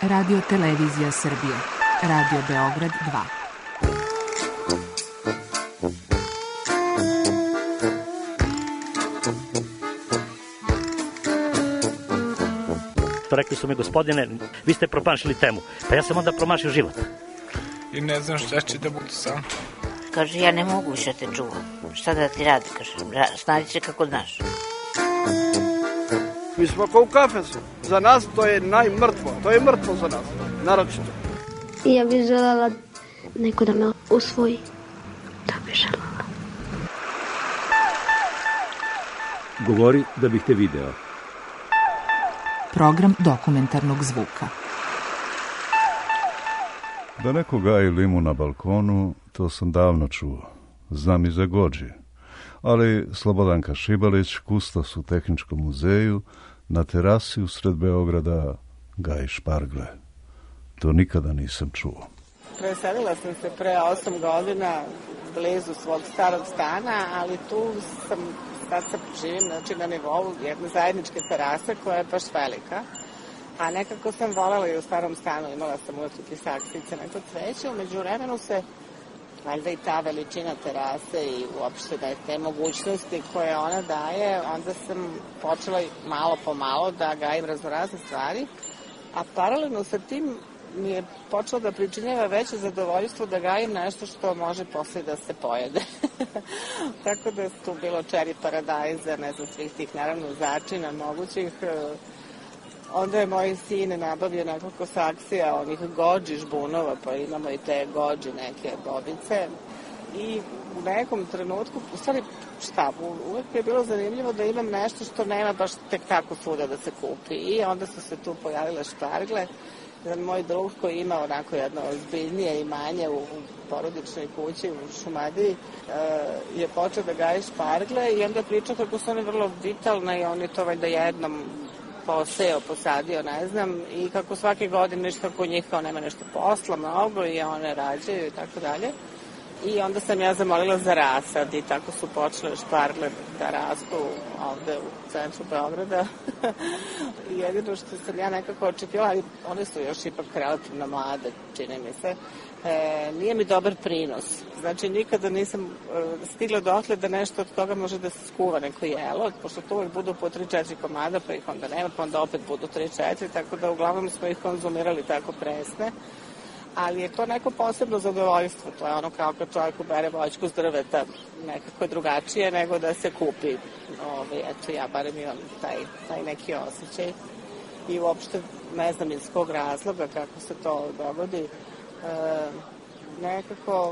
Radio Televizija Srbije. Radio Beograd 2. Rekli su mi, gospodine, vi ste promašili temu. Pa ja sam onda promašio život. I ne znam šta će da budu sam. Kaže, ja ne mogu više te čuvam. Šta da ti radi, kaže, snađi se kako znaš. Mi smo kao u kafesu. Za nas to je najmrtvo. To je mrtvo za nas, naročito. I ja bih želela neko da me usvoji. To bih želela. Govori da bih te video. Program dokumentarnog zvuka. Da neko gaji limu na balkonu, to sam davno čuo. Znam i za Gođi. Ali Slobodanka Šibalić, kustos u Tehničkom muzeju, na terasi usred Beograda gaji špargle. To nikada nisam čuo. Preselila sam se pre 8 godina blizu svog starog stana, ali tu sad živim na nivou jedne zajedničke terase koja je baš velika. A nekako sam volela i u starom stanu, imala sam uvijek i saksice na to cveće. Umeđu vremenu se, valjda i ta veličina terase i uopšte da je te mogućnosti koje ona daje, onda sam počela malo po malo da gajim raznorazne stvari, a paralelno sa tim mi je počelo da pričinjava veće zadovoljstvo da gajim nešto što može posle da se pojede. Tako da su tu bilo čeri paradajza, ne znam, svih tih naravno začina mogućih. Onda je moj sin nabavio nekoliko saksija onih gođi žbunova, pa imamo i te gođi neke bobice. I u nekom trenutku, u stvari šta, uvek je bilo zanimljivo da imam nešto što nema baš tek tako svuda da se kupi. I onda su se tu pojavile špargle. Jedan moj drug koji ima onako jedno ozbiljnije imanje u porodičnoj kući u Šumadiji je počeo da gaji špargle i onda pričao kako su one vrlo vitalne i on je to valjda jednom poseo, posadio, ne znam, i kako svake godine nešto kako njih kao nema nešto posla mnogo i one rađaju i tako dalje. I onda sam ja zamolila za rasad i tako su počele špargle da rastu ovde u centru Beograda. Jedino što sam ja nekako očekivala, ali one su još ipak relativno mlade, čini mi se, nije mi dobar prinos. Znači, nikada nisam stigla dotle da nešto od toga može da se skuva neko jelo, pošto to uvijek budu po 3-4 komada, pa ih onda nema, pa onda opet budu 3-4, tako da uglavnom smo ih konzumirali tako presne. Ali je to neko posebno zadovoljstvo, to je ono kao kad čovjek ubere voćku s drveta, nekako je drugačije nego da se kupi. Eto, ja barem imam taj neki osjećaj i uopšte ne znam iz kog razloga kako se to dogodi. Nekako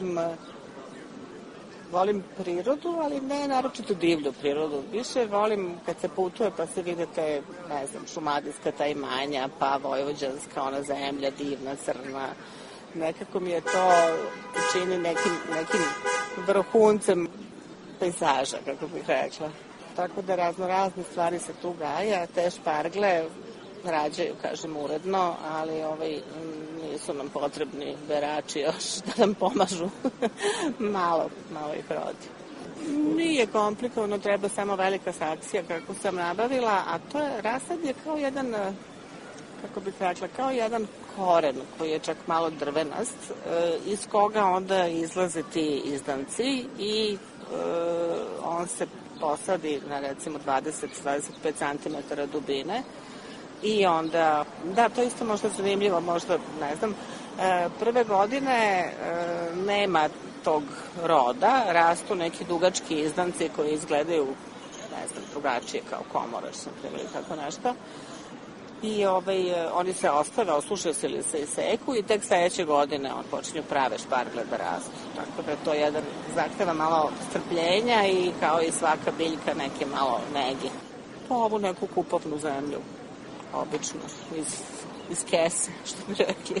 volim prirodu, ali ne naročito divlju prirodu. Više volim kad se putuje pa se vidite, ne znam, šumadijska ta imanja, pa vojvođanska, ona zemlja divna, crna. Nekako mi je to čini nekim vrhuncem pejzaža, kako bih rekla. Tako da razne stvari se tu gaje, a te špargle rađaju, kažem, uredno, ali nisu nam potrebni berači još da nam pomažu. malo ih rodi. Nije komplikovano, treba samo velika saksija kako sam nabavila, a to je rasad je kao jedan, kako bih rekla, kao jedan koren koji je čak malo drvenast, iz koga onda izlaze ti izdanci i on se posadi na recimo 20-25 cm dubine. I onda, da, to isto možda zanimljivo, možda, ne znam, prve godine nema tog roda, rastu neki dugački izdanci koji izgledaju, ne znam, drugačije kao komoraš, na primjer, ili tako nešto. I oni se ostave, osušaju se ili se iseku i tek sledeće godine on počinju prave špargle da rastu. Tako da je to jedan zahteva malo strpljenja i kao i svaka biljka neke malo nege. Pa ovu neku kupovnu zemlju. Obično, iz kese, što bi rekli.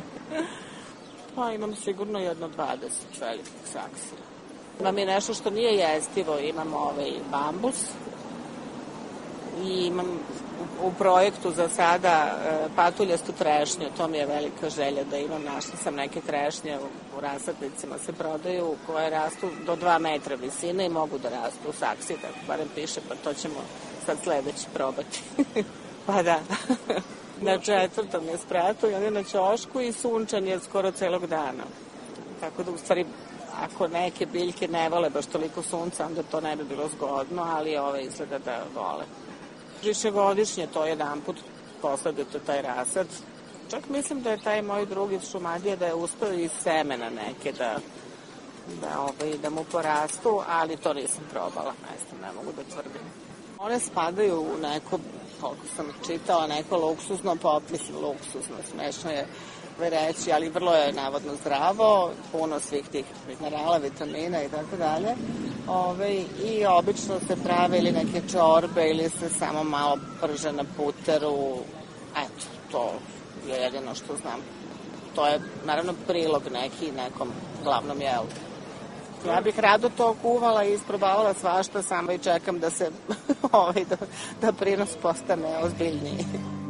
Pa imam sigurno jedno 20 velikih saksija. Imam i nešto što nije jestivo, imam bambus i imam u projektu za sada patuljastu trešnju, to mi je velika želja da imam. Našla sam neke trešnje u rasadnicima se prodaju koje rastu do 2 metra visine i mogu da rastu u saksiji, tako barem piše, pa to ćemo sad sledeći probati. Pa da. Na 4. je spratu i on je na ćošku i sunčan je skoro celog dana. Tako da u stvari, ako neke biljke ne vole baš toliko sunca, onda to ne bi bilo zgodno, ali ove izgleda da vole. Višegodišnje to jedan put posledite taj rasad. Čak mislim da je taj moj drugi iz Šumadije da je uspeo iz semena neke da mu porastu, ali to nisam probala, ne mogu da tvrdim. One spadaju u neko, koliko sam čitala, neko luksuzno, mislim luksuzno, smešno je reći, ali vrlo je navodno zdravo, puno svih tih minerala, vitamina i tako dalje. I obično se prave ili neke čorbe ili se samo malo prže na puteru. Eto, to je jedino što znam. To je naravno prilog neki nekom glavnom jelu. Ja bih rado to kuvala i isprobavala svašta, samo i čekam da se da prinos postane ozbiljniji.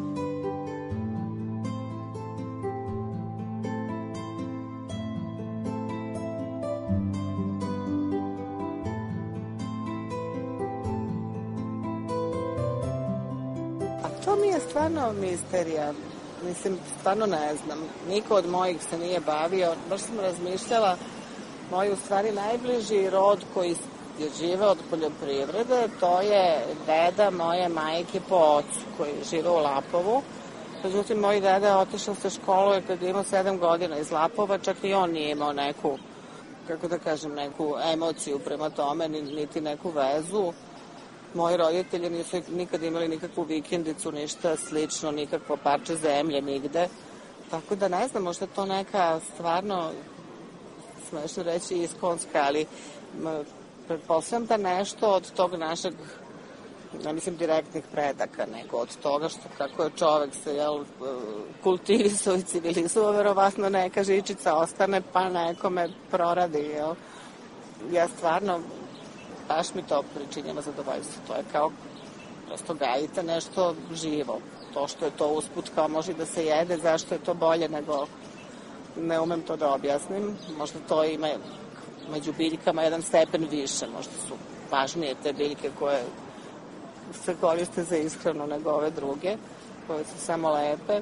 A to mi je stvarno misterija. Mislim, stvarno ne znam. Niko od mojih se nije bavio. Baš sam razmišljala, moj u stvari najbliži rod koji je žive od poljoprivrede, to je deda moje majke po ocu koji žive u Lapovu. Međutim, moj deda je otišao se školuje kad je imao 7 godina iz Lapova, čak i on nije imao neku, kako da kažem, neku emociju prema tome, niti neku vezu. Moji roditelji nisu nikad imali nikakvu vikendicu, ništa slično, nikakvo parče zemlje, nigde. Tako da ne znam, možda to neka stvarno, smešno reći, iskonska, ali pretpostavljam da nešto od tog našeg, ne mislim direktnih predaka, nego od toga što kako je čovek se kultivisao i civilizovao, verovatno neka žičica ostane pa nekome proradi. Ja stvarno, baš mi to pričinjava zadovoljstvo. To je kao, prosto gajite nešto živo. To što je to usput kao može da se jede, zašto je to bolje nego, ne umem to da objasnim. Možda to ima među biljkama jedan stepen više. Možda su važnije te biljke koje se koriste za ishranu nego ove druge, koje su samo lepe.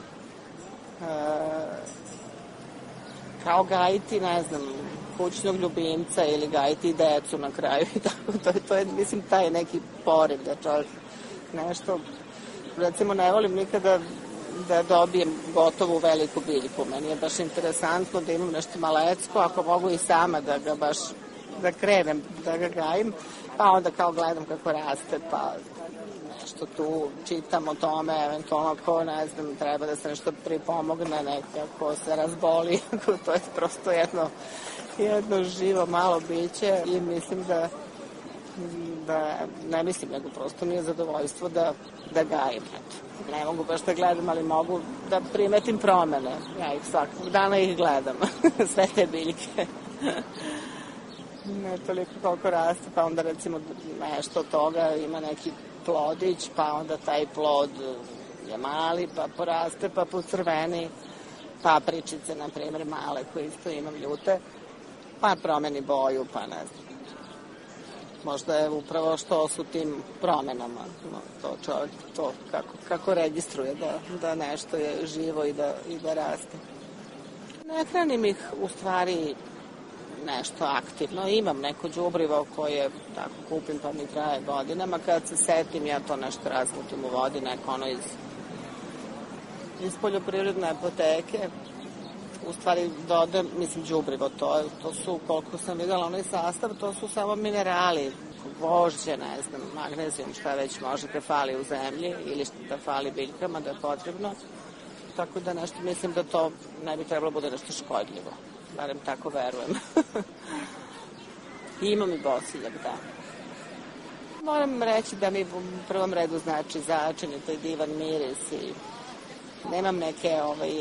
Kao gajiti, ne znam, kućnog ljubimca ili gajiti decu na kraju i tako. To je, mislim, taj neki poriv da čovjek nešto, recimo ne volim nikada da dobijem gotovu veliku biljku. Meni je baš interesantno da imam nešto malecko, ako mogu i sama da ga baš, da krenem, da ga gajim, pa onda kao gledam kako raste, pa nešto tu čitam o tome, eventualno ko, ne znam, treba da se nešto pripomogne, nekako se razboli, to je prosto jedno živo malo biće i mislim da ne mislim, nego prosto mi je zadovoljstvo da gajim. Ne mogu baš da gledam, ali mogu da primetim promene. Ja ih svakog dana gledam, sve te biljke. Ne toliko koliko raste, pa onda recimo nešto od toga ima neki plodić, pa onda taj plod je mali, pa poraste, pa pocrveni, papričice, na primjer, male, koje isto imam ljute, pa promeni boju, pa ne znam. Možda je upravo što su tim promenama, to čovjek to kako registruje da nešto je živo i da raste. Ne hranim ih u stvari nešto aktivno. Imam neko đubrivo koje tako kupim pa mi traje godinama. Kad se setim ja to nešto razmutim u vodi, neko ono iz poljoprivredne apoteke. U stvari dodam, mislim, đubrivo, to su, koliko sam videla onaj sastav, to su samo minerali, gvožđe, ne znam, magnezijum, šta već možete fali u zemlji ili da fali biljkama, da je potrebno. Tako da nešto mislim da to ne bi trebalo bude nešto škodljivo. Barem tako verujem. I imam i bosiljak, da. Moram reći da mi u prvom redu znači začin i taj divan miris i nemam neke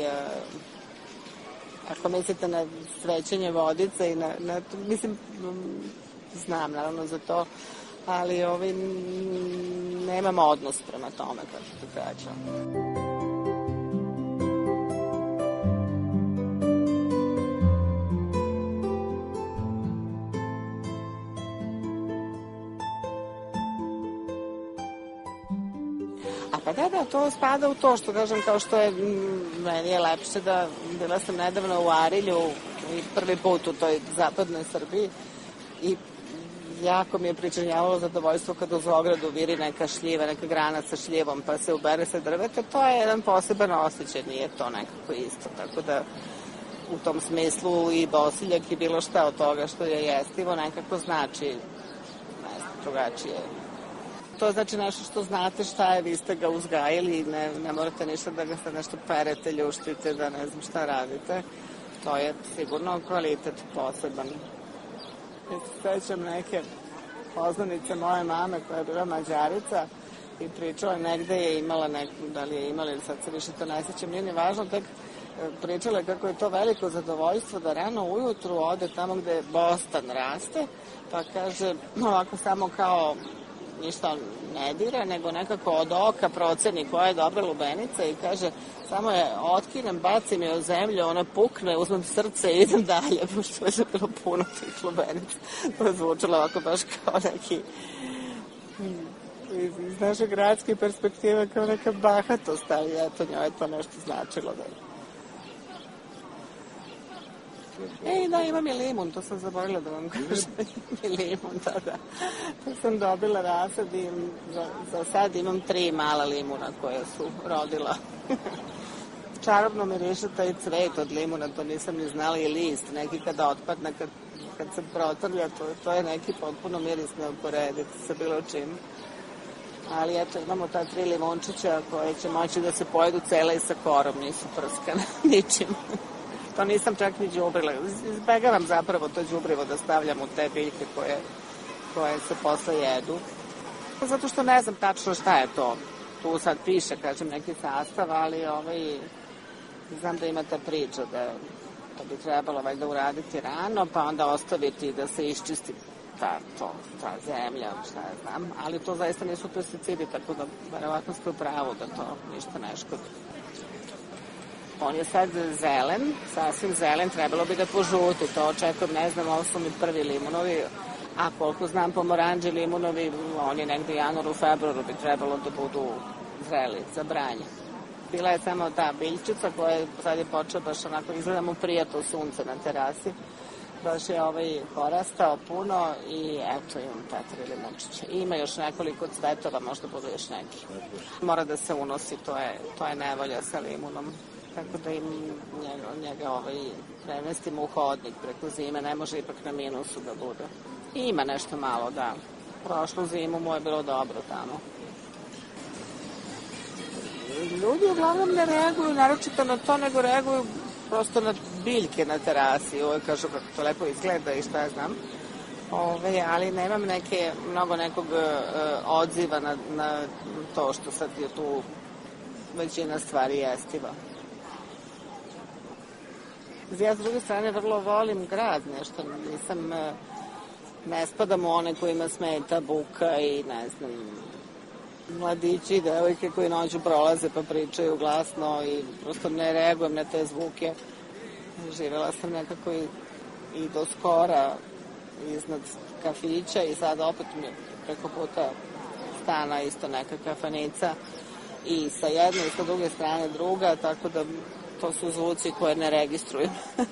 ako mislite na svećenje vodice i mislim, znam naravno za to, ali nemam odnos prema tome, kako to kažem. A pa da, to spada u to što kažem, kao što je, meni je lepše da, bila sam nedavno u Arilju i prvi put u toj zapadnoj Srbiji i jako mi je pričinjavalo zadovoljstvo kada uz ogradu viri neka šljiva, neka grana sa šljivom pa se ubere sa drveta, to je jedan poseban osjećaj, nije to nekako isto, tako da u tom smislu i bosiljak i bilo šta od toga što je jestivo nekako znači, ne znam, drugačije. To znači nešto što znate šta je, vi ste ga uzgajili i ne morate ništa da ga sad nešto perete, ljuštite, da ne znam šta radite. To je sigurno kvalitet poseban. Ja se sećam neke poznanice moje mame koja je bila Mađarica i pričala, negde je imala neku, da li je imala ili sad se više to ne sećam, nije ni važno, tek pričala kako je to veliko zadovoljstvo da rano ujutru ode tamo gde bostan raste, pa kaže ovako samo kao ništa ne dira, nego nekako od oka proceni koja je dobra lubenica i kaže samo je otkinem, bacim je u zemlju, ona pukne, uzmem srce i idem dalje, pošto je bilo puno tih lubenica. To je zvučalo ovako baš kao neki iz naše gradske perspektive kao neka bahatost, ali eto njoj je to nešto značilo da je. Da, imam i limun, to sam zaboravila da vam kažem. I limun, da. To sam dobila rasad i za sad imam 3 mala limuna koja su rodila. Čarobno miriše taj cvet od limuna, to nisam ni znala, i list, neki kada otpadne, kad se protrlja, to je neki potpuno miris neuporediti sa bilo čim. Ali eto, imamo ta 3 limunčića koje će moći da se pojedu cele i sa korom, nisu prskane ničim. To nisam čak ni đubrila. Izbegavam zapravo to đubrivo da stavljam u te biljke koje se posle jedu. Zato što ne znam tačno šta je to. Tu sad piše, kažem, neki sastav, ali znam da ima ta priča da bi trebalo valjda uraditi rano, pa onda ostaviti da se iščisti ta zemlja, šta ja znam. Ali to zaista nisu pesticidi, tako da verovatno ste u pravu da to ništa ne škodi. On je sad zelen, sasvim zelen, trebalo bi da požuti, to očekujem, ne znam, ovo su mi prvi limunovi, a koliko znam pomoranđi limunovi, oni negde u januaru, februaru bi trebalo da budu zreli za branje. Bila je samo ta biljčica koja sad je počeo baš onako, izgleda mu prijatno sunce na terasi, baš je porastao puno i eto imam ta 3 limunčića. Ima još nekoliko cvetova, možda budu još neki. Mora da se unosi, to je nevolja sa limunom. Tako da im njega premestimo u hodnik preko zime, ne može ipak na minusu da bude. I ima nešto malo, da. Prošlu zimu mu je bilo dobro tamo. Ljudi uglavnom ne reaguju naročito na to, nego reaguju prosto na biljke na terasi. Uvijek kažu kako to lepo izgleda i šta ja znam. Ali nemam mnogo nekog odziva na to što sad je tu većina stvari jestiva. Ja s druge strane vrlo volim grad, nešto ne spadam u one kojima smeta buka i ne znam, mladići i devojke koji noću prolaze pa pričaju glasno i prosto ne reagujem na te zvuke. Živjela sam nekako i do skora iznad kafića i sad opet mi je preko puta stana isto neka kafanica i sa jedne i sa druge strane druga, tako da to su zvuci koje ne registrujem.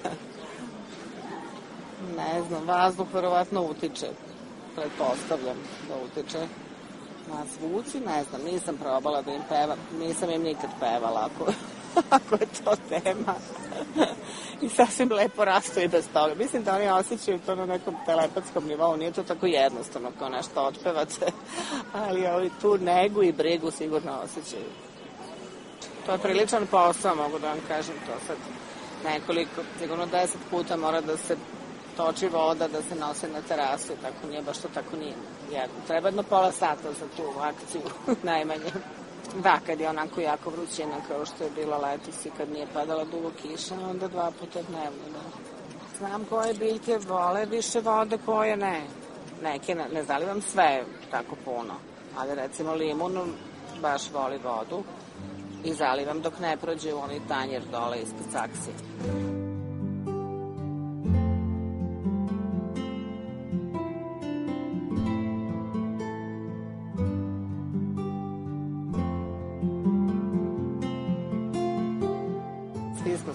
Ne znam, vazduh verovatno utiče, pretpostavljam da utiče. Na zvuci, ne znam, nisam probala da im pevam, nisam im nikad pevala ako je to tema. I sasvim lepo rastu i bez toga. Mislim da oni osjećaju to na nekom telepatskom nivou, nije to tako jednostavno kao nešto otpevate, ali tu negu i brigu sigurno osjećaju. To je priličan posao, mogu da vam kažem to sad nekoliko, sigurno 10 puta mora da se toči voda, da se nose na terasu i tako nije, baš to tako nije jedno. Treba jedno pola sata za tu akciju, najmanje. Da, kad je onako jako vrućina kao što je bilo letos i kad nije padala dugo kiša, onda 2 puta dnevno. Da. Znam koje biljke vole više vode, koje ne. Neke ne zalivam sve tako puno, ali recimo limun baš voli vodu i zalivam dok ne prođe u onaj tanjer dole ispod saksije.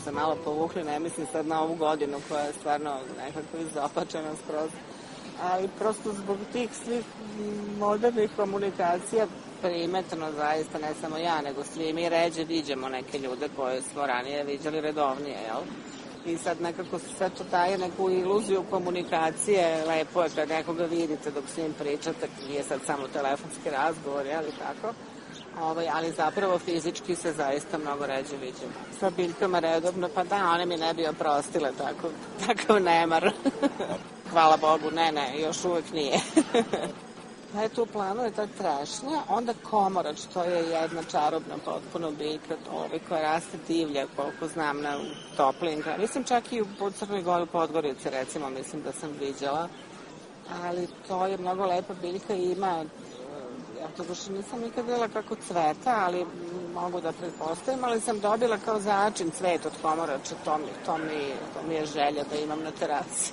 se malo povukli, ne mislim sad na ovu godinu koja je stvarno nekako izopačena skroz. Ali prosto zbog tih svih modernih komunikacija primetno zaista, ne samo ja, nego svi mi ređe viđamo neke ljude koje smo ranije viđali redovnije, jel? I sad nekako sve to daje neku iluziju komunikacije, lepo je kad nekoga vidite dok s njim pričate, nije sad samo telefonski razgovor, jel, tako? Ali zapravo fizički se zaista mnogo ređe viđamo. Sa biljkama redovno, pa da, one mi ne bi oprostile takav nemar. Hvala Bogu, ne, još uvek nije. Eto, u planu je ta trešnja, onda komorač, to je jedna čarobna potpuno biljka, koja raste divlja, koliko znam, na toplinka. Mislim, čak i u Crnoj Gori, u Podgorici, recimo, mislim da sam viđala. Ali to je mnogo lepa biljka i ima, ja to duše nisam nikad videla kako cveta, ali mogu da pretpostavim, ali sam dobila kao začin cvet od komorača, to mi je želja da imam na terasi.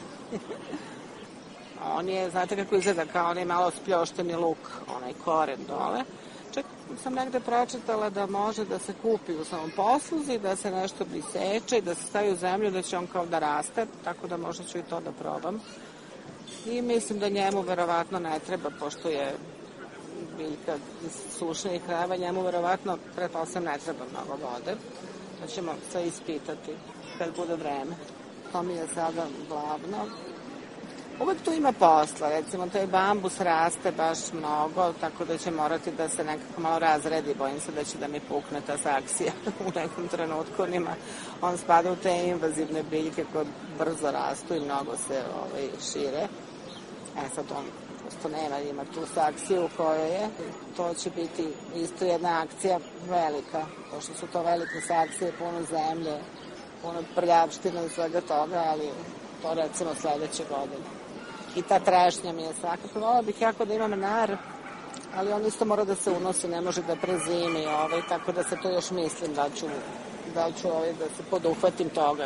On je, znate kako izgleda, kao onaj malo spljošteni luk, onaj koren dole. Čak sam negde pročitala da može da se kupi u samom posluzi, da se nešto iseče i da se stavi u zemlju, da će on kao da raste, tako da možda ću i to da probam. I mislim da njemu verovatno ne treba, pošto je biljka iz sušnih krajeva, njemu verovatno, pretpostavljam, ne treba mnogo vode. Da ćemo sve ispitati kad bude vreme. To mi je sada glavno. Uvek tu ima posla, recimo taj bambus raste baš mnogo, tako da će morati da se nekako malo razredi, bojim se da će da mi pukne ta saksija u nekom trenutku. On spada u te invazivne biljke koje brzo rastu i mnogo se šire. Sad on prosto ima tu saksiju koja je, to će biti isto jedna akcija velika, pošto su to velike saksije, puno zemlje, puno prljavština i svega toga, ali to recimo sledeće godine. I ta trešnja mi je svakako. Volila bih jako da imam nar, ali on isto mora da se unosi, ne može da prezimi, tako da se to još mislim da ću da se poduhvatim toga.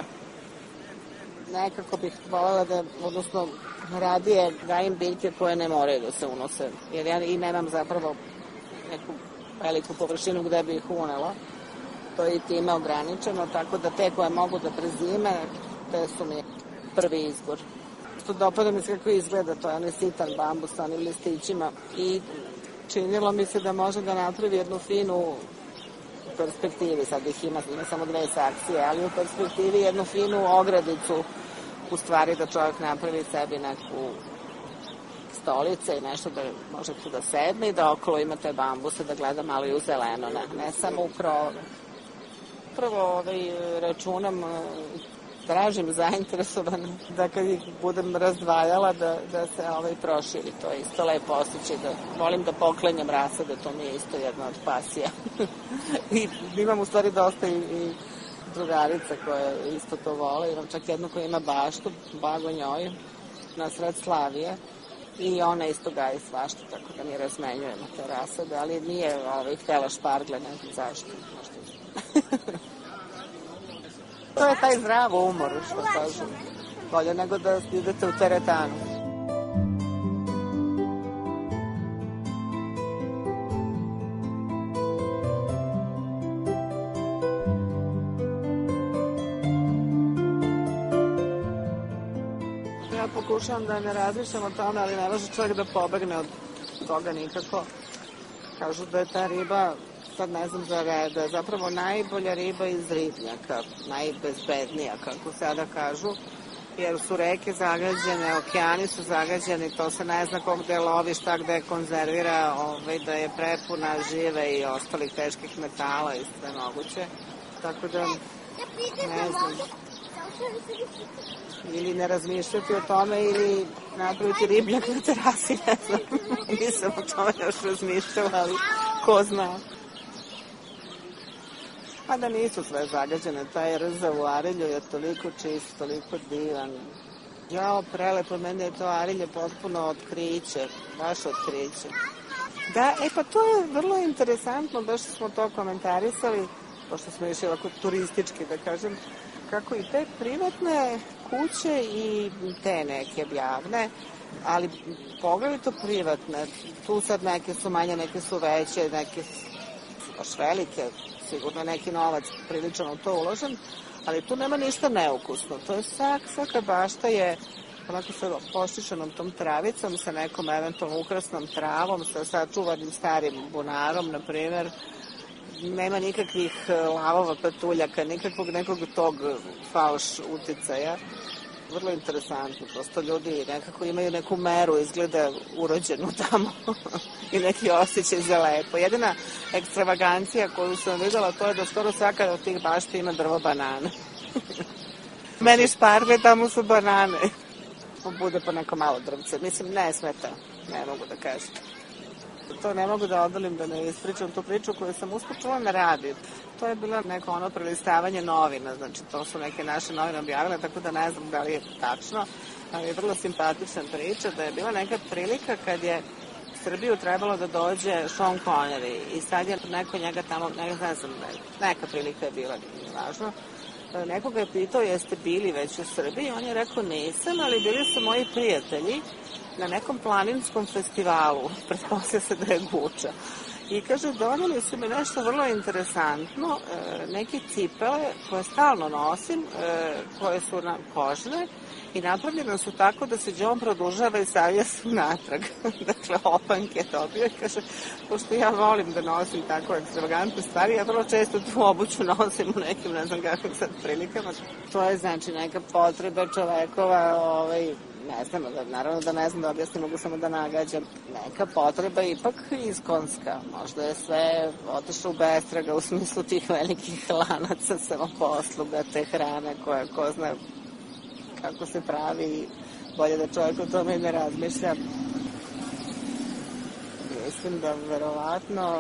Nekako bih voljela da, odnosno radije gajim biljke koje ne moraju da se unose, jer ja i nemam zapravo neku veliku površinu gde bi ih unela. To je i time ograničeno, tako da te koje mogu da prezime, te su mi prvi izbor. Dopada mi se kako izgleda, to je onaj sitan bambus sa onim listićima i činilo mi se da može da napravi jednu finu perspektivi, sad ih ima samo dve saksije, ali u perspektivi jednu finu ogradicu, u stvari da čovjek napravi sebi neku stolice i nešto da može tu da sedne i da okolo ima te bambuse, da gleda malo i u zeleno, ne samo u krove. Prvo računam, tražim zainteresovano da kad ih budem razdvajala da se proširi. To je isto lepo osjećaj, da volim da poklanjam rasade, to mi je isto jedna od pasija. I imam u stvari dosta i drugarica koje isto to vole. Imam čak jednu koja ima baštu, bago njoj, na sred Slavije. I ona isto gaji svašta, tako da mi razmenjujemo te rasade, ali nije htela špargle, ne znam zašto. To je taj zdrav umor, što kažem. Bolje nego da idete u teretanu. Ja pokušavam da ne razmišljam o tome, ali ne može čovjek da pobegne od toga nikako. Kažu da je ta riba, sad ne znam da je zapravo najbolja riba iz ribnjaka, najbezbednija, kako sada kažu, jer su reke zagađene, okeani su zagađeni, to se ne zna kog gde lovi, šta gde konzervira, da je prepuna žive i ostalih teških metala i sve moguće. Tako da, ne znam, ili ne razmišljati o tome ili napraviti ribnjak na terasi, ne znam, nisam o tome još razmišljala, ali ko zna. Pa da nisu sve zagađene, taj rza u Arilju je toliko čist, toliko divan. Jao, prelepo, meni je to Arilje potpuno otkriće, baš otkriće. Da, pa to je vrlo interesantno, baš smo to komentarisali, pošto smo išli ovako turistički, da kažem, kako i te privatne kuće i te neke javne, ali pogledajte privatne, tu sad neke su manje, neke su veće, neke su baš velike, sigurno neki novac prilično u to uložen, Ali tu nema ništa neukusno. To je svaka bašta je onako sa pošišanom tom travicom, sa nekom eventualno ukrasnom travom, sa sačuvanim starim bunarom, na primjer. Nema nikakvih lavova, patuljaka, nikakvog nekog tog falš uticaja. Vrlo interesantno, prosto ljudi nekako imaju neku meru, izgleda urođenu tamo i neki osjećaj za lepo. Jedina ekstravagancija koju sam videla to je da skoro svaka od tih bašti ima drvo banane. Meni šparve, tamo su banane. Bude po neko malo drvce. Mislim, ne smeta, ne mogu da kažem. To ne mogu da odolim da ne ispričam tu priču koju sam usput čula na radiju. To je bilo neko ono prelistavanje novina, znači to su neke naše novine objavile, tako da ne znam da li je tačno, ali je vrlo simpatična priča da je bila neka prilika kad je Srbiju trebalo da dođe Sean Connery i sad je neko njega tamo, ne znam, neka prilika je bila, nije važno. Nekoga je pitao jeste bili već u Srbiji, on je rekao nisam, ali bili su moji prijatelji na nekom planinskom festivalu, pretpostavlja se da je Guča. I kaže, doneli su mi nešto vrlo interesantno, neke cipele koje stalno nosim, koje su kožne i napravljene su tako da se đon produžava i savija se natrag. Dakle, opanke dobio i kaže, pošto ja volim da nosim tako ekstravagantne stvari, ja vrlo često tu obuću nosim u nekim, ne znam kakvim sad prilikama. To je znači neka potreba čovekova, ne znam, naravno da ne znam da objasnim, mogu samo da nagađam. Neka potreba ipak iskonska. Možda je sve otišlo u bestraga u smislu tih velikih lanaca samoposluga, te hrane koja ko zna kako se pravi, bolje da čovjek o tome ne razmišlja. Mislim da verovatno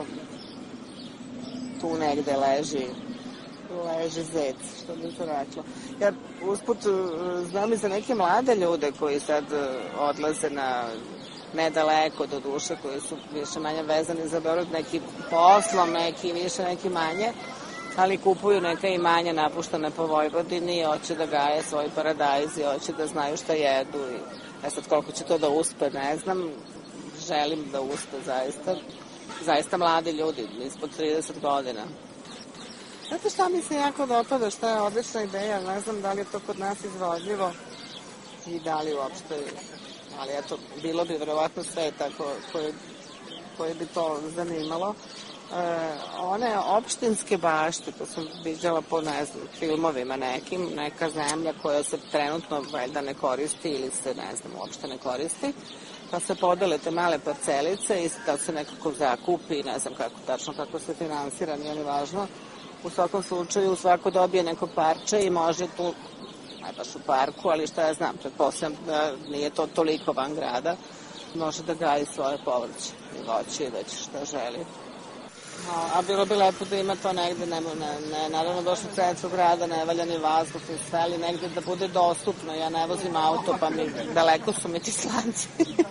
tu negde leži zec, što bi to rekla. Ja usput znam i za neke mlade ljude koji sad odlaze na nedaleko do duše, koji su više manje vezani za Beograd, neki poslom, neki više, neki manje, ali kupuju neka imanja napuštene po Vojvodini i hoće da gaje svoj paradajz i hoće da znaju šta jedu. I sad koliko će to da uspe, ne znam, želim da uspe zaista mladi ljudi, ispod 30 godina. Znate šta mi se jako dopada, šta je odlična ideja, ne znam da li je to kod nas izvodljivo i da li uopšte, ali eto, bilo bi verovatno sveta koje bi to zanimalo. One opštinske bašte, to sam viđala po, ne znam, filmovima nekim, neka zemlja koja se trenutno valjda ne koristi ili se, ne znam, uopšte ne koristi, pa se podele te male parcelice i da se nekako zakupi, ne znam kako se finansira, nije li važno. U svakom slučaju svako dobije neko parče i može tu, ne baš u parku, ali šta ja znam, pretpostavljam da nije to toliko van grada, može da gaji svoje povrće i voće i već šta želi. A bilo bi lepo da ima to negde, naravno baš u centru grada, ne valja ni vazduh, ni sve, ali negde da bude dostupno. Ja ne vozim auto, pa daleko su mi ti slanci.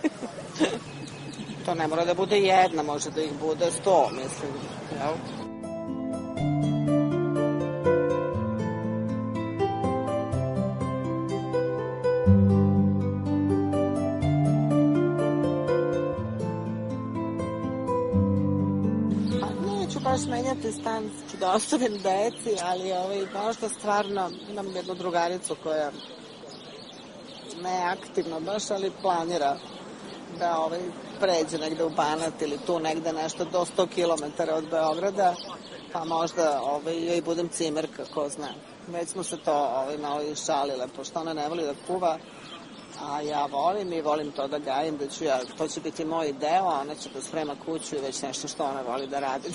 To ne mora da bude jedna, može da ih bude 100, mislim, jel? Baš menjati stan, ću da ostavim deci, ali možda stvarno imam jednu drugaricu koja ne aktivno baš, ali planira da pređe negde u Banat ili tu negde nešto do 100 km od Beograda, pa možda joj budem cimerka, ko zna. Već smo se to malo išalile, pošto ona ne voli da kuva, a ja volim to da gajim, to će biti moj deo, a ona će da sprema kuću i već nešto što ona voli da radi.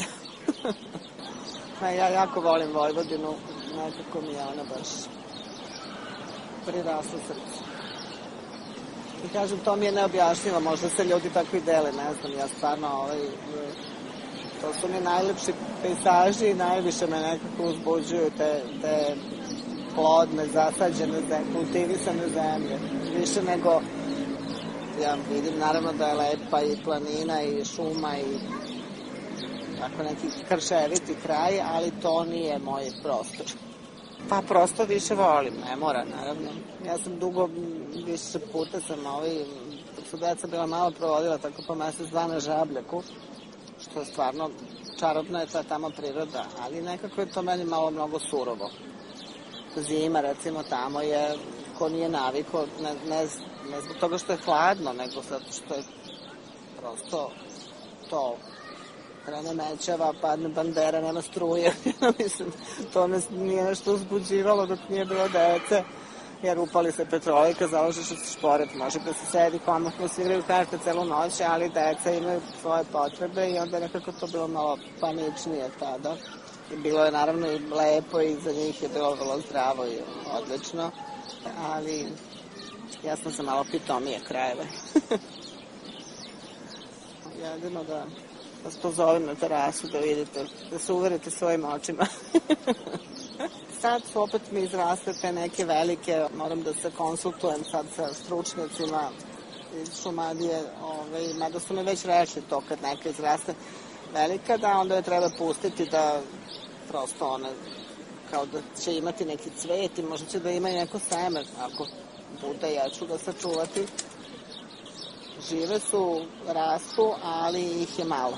Ja jako volim Vojvodinu, nekako mi je ona baš prirasla srcu. I kažem, to mi je neobjašnjivo, možda se ljudi tako i dele, ne znam, ja stvarno, to su mi najlepši pejsaži i najviše me nekako uzbuđuju te plodne, zasađene, kultivisane zemlje. Više nego, ja vidim naravno da je lepa i planina i šuma i tako neki krševiti kraj, ali to nije moj prostor. Pa prosto više volim, ne mora, naravno. Ja sam dugo, više puta sam dok su deca bila malo provodila tako po mesec dva na Žabljaku, što je stvarno čarobno je ta tamo priroda, ali nekako je to meni malo mnogo surovo. zima recimo tamo je, ko nije naviko, ne zbog toga što je hladno, nego zato što je prosto to krene mećava, padne bandera, nema struje. Mislim, to nije nešto uzbuđivalo dok nije bilo dece, jer upali se petrolika, založiš se šporet, može da se sedi komotno, svi igraju karte celu noć, ali deca imaju svoje potrebe i onda nekako to bilo malo paničnije tada. I bilo je naravno i lepo i za njih je bilo vrlo zdravo i odlično, ali ja sam se malo pitomije krajeve. Jedino da vas pozovem na terasu da vidite, da se uverite svojim očima. Sad su opet mi izraste te neke velike, moram da se konsultujem sad sa stručnjacima iz Šumadije, mada su mi već rekli to kad neka izraste velika, da onda je treba pustiti da prosto ona kao da će imati neki cvet i možda će da ima i neko seme, ako bude, ja ću ga sačuvati. Žive su, rastu, ali ih je malo.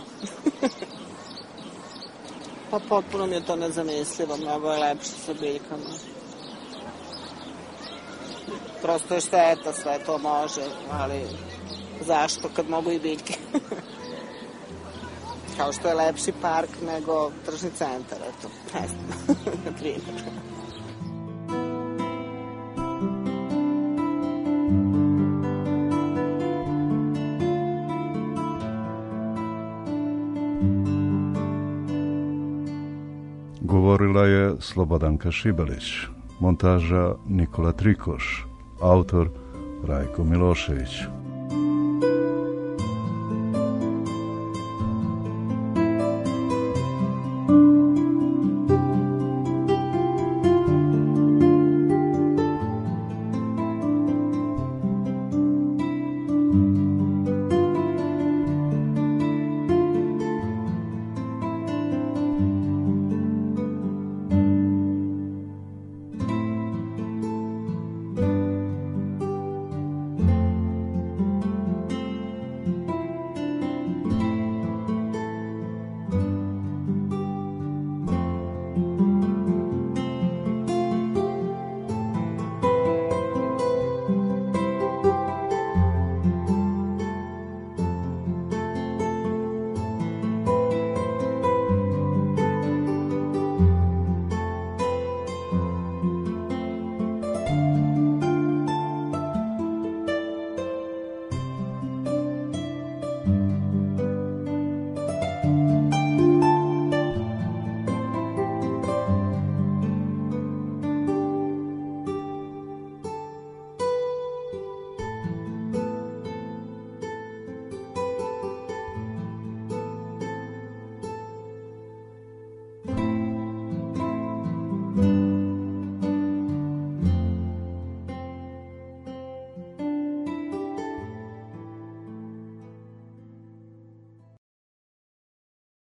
Pa potpuno mi je to nezamislivo, mnogo je lepše sa biljkama. Prosto je šteta, sve to može, ali zašto kad mogu i biljke? Kao što je lepši park nego tržni centar, eto, ne znam, na primjer. Govorila je Slobodanka Šibalić, montaža Nikola Trikoš, autor Rajko Milošević.